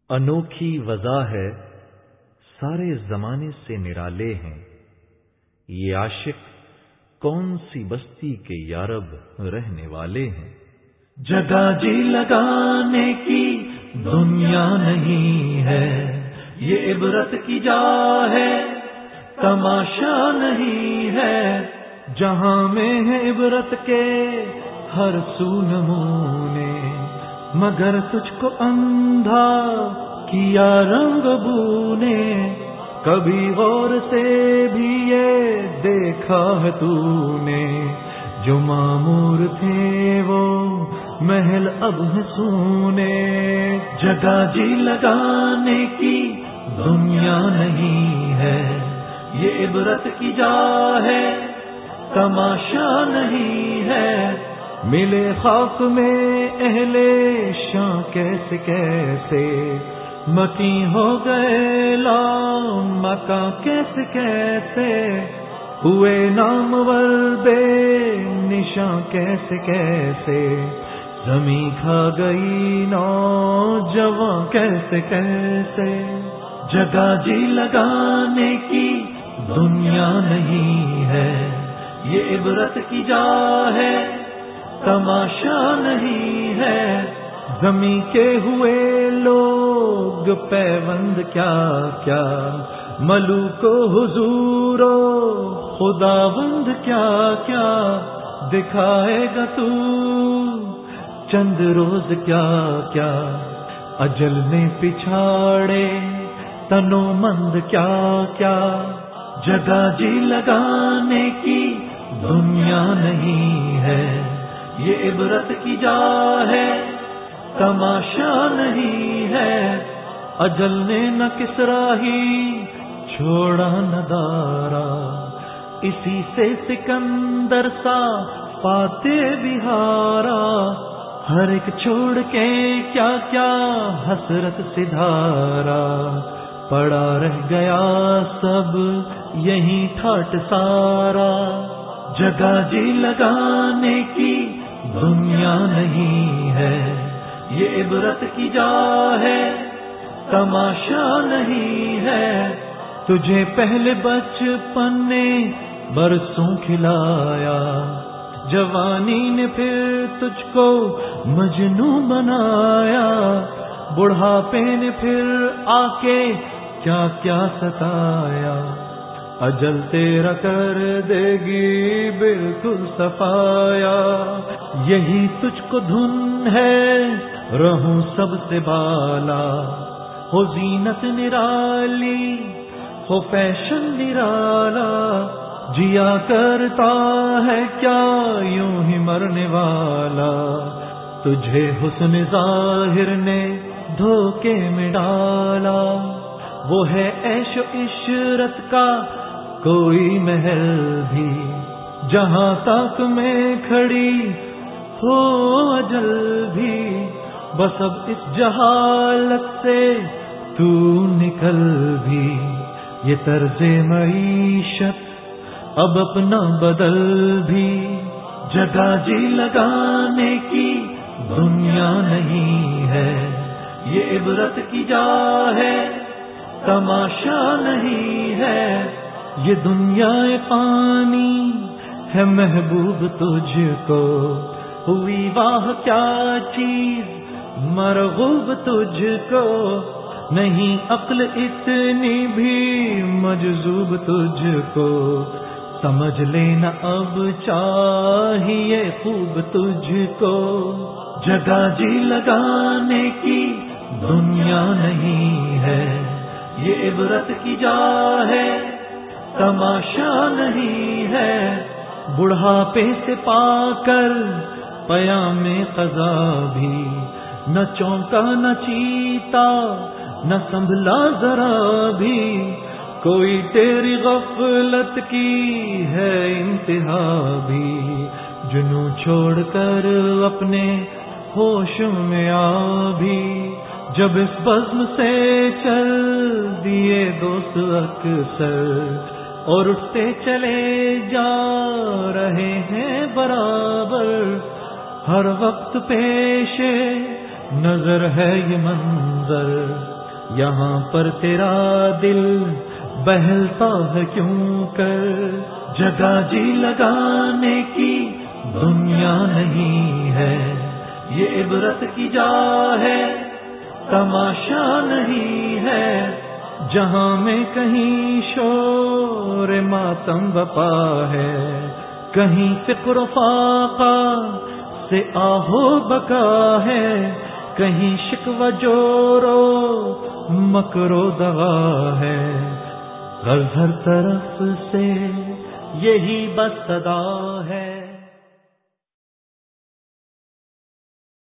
انوکھی وضع ہے، سارے زمانے سے نرالے ہیں، یہ عاشق کون سی بستی کے یارب رہنے والے ہیں۔ جگہ جی لگانے کی دنیا نہیں ہے، یہ عبرت کی جا ہے، تماشا نہیں ہے۔ جہاں میں ہے عبرت کے ہر سو نمونے، مگر تجھ کو اندھا کیا رنگ بو نے۔ کبھی غور سے بھی یہ دیکھا ہے تو نے، جو معمور تھے وہ محل اب ہے سونے۔ جگہ جی لگانے کی دنیا نہیں ہے، یہ عبرت کی جا ہے، تماشا نہیں ہے۔ ملے خوف میں اہل شاں کیسے کیسے، مکی ہو گئے لا مکاں کیسے کیسے، ہوئے نامور بے نشاں کیسے کیسے، زمیں کھا گئی نوجواں کیسے کیسے۔ جگہ جی لگانے کی دنیا نہیں ہے، یہ عبرت کی جا ہے، تماشا نہیں ہے۔ زمیں کے ہوئے لوگ پیوند کیا کیا، ملوک و حضور و خداوند کیا کیا، دکھائے گا تو چند روز کیا کیا۔ اجل نے پچھاڑے تنو مند کیا کیا، جگہ جی لگانے کی دنیا نہیں ہے، یہ عبرت کی جا ہے، تماشا نہیں ہے۔ اجل نے نہ کسرا ہی چھوڑا نہ دارا، اسی سے سکندر سا پاتے بہارا۔ ہر ایک چھوڑ کے کیا کیا حسرت سدھارا، پڑا رہ گیا سب یہی ٹھاٹ سارا۔ جگہ جی لگانے کی دنیا نہیں ہے، یہ عبرت کی جا ہے، تماشا نہیں ہے۔ تجھے پہلے بچپن نے برسوں کھلایا، جوانی نے پھر تجھ کو مجنوں بنایا، بڑھاپے نے پھر آ کے کیا کیا ستایا۔ اجل تیرا کر دے گی بالکل صفایا، یہی تجھ کو دھن ہے رہوں سب سے بالا۔ ہو زینت نرالی ہو فیشن نرالا، جیا کرتا ہے کیا یوں ہی مرنے والا۔ تجھے حسن ظاہر نے دھوکے میں ڈالا، وہ ہے عیش و عشرت کا کوئی محل بھی، جہاں تک میں کھڑی ہو اجل بھی۔ بس اب اس جہالت سے تو نکل بھی، یہ طرز معیشت اب اپنا بدل بھی۔ جگہ جی لگانے کی دنیا نہیں ہے، یہ عبرت کی جا ہے، تماشا نہیں ہے۔ یہ دنیا فانی ہے محبوب تجھ کو، ہوئی واہ کیا چیز مرغوب تجھ کو، نہیں عقل اتنی بھی مجذوب تجھ کو، سمجھ لینا اب چاہیے خوب تجھ کو۔ جگہ جی لگانے کی دنیا نہیں ہے، یہ عبرت کی جا ہے، تماشا نہیں ہے۔ بڑھاپے سے پا کر پیام خزا بھی، نہ چونکا نہ چیتا نہ سنبھلا ذرا بھی، کوئی تیری غفلت کی ہے انتہا بھی، جنوں چھوڑ کر اپنے ہوش میں آ بھی۔ جب اس بزم سے چل دیے دوست اکثر، اور اٹھتے چلے جا رہے ہیں برابر، ہر وقت پیش نظر ہے یہ منظر، یہاں پر تیرا دل بہلتا ہے کیوں کر؟ جگہ جی لگانے کی دنیا نہیں ہے، یہ عبرت کی جا ہے، تماشا نہیں ہے، جہاں میں کہیں شور ماتم بپا ہے، کہیں فقر و فاقہ سے آہو بکا ہے، کہیں شکوہ جورو مکر و دغا ہے، ہر طرف سے یہی بس صدا ہے۔